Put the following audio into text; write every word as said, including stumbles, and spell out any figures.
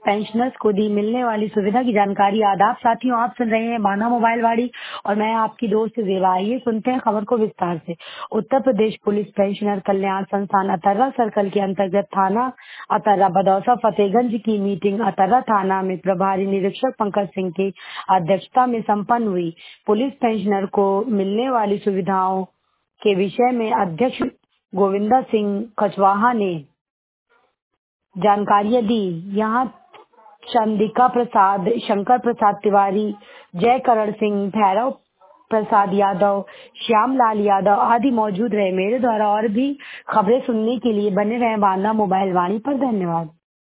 Pensioners को दी मिलने वाली सुविधा की जानकारी। आदाब साथियों, आप सुन रहे हैं बाना मोबाइल वाड़ी और मैं आपकी दोस्त ज़ेबा। आइए सुनते हैं खबर को विस्तार से। उत्तर प्रदेश पुलिस पेंशनर कल्याण संस्थान अतर्रा सर्कल के अंतर्गत थाना अतर्रा बदौसा फतेहगंज की मीटिंग अतर्रा थाना में प्रभारी निरीक्षक पंकज सिंह की अध्यक्षता में संपन्न हुई। पुलिस पेंशनर को मिलने वाली सुविधाओं के विषय में अध्यक्ष गोविंदा सिंह कछवाहा ने जानकारियां दी। यहाँ चंदिका प्रसाद, शंकर प्रसाद तिवारी, जयकरण सिंह, भैरव प्रसाद यादव, श्यामलाल यादव आदि मौजूद रहे। मेरे द्वारा और भी खबरें सुनने के लिए बने रहे बाना मोबाइल वाणी पर। धन्यवाद।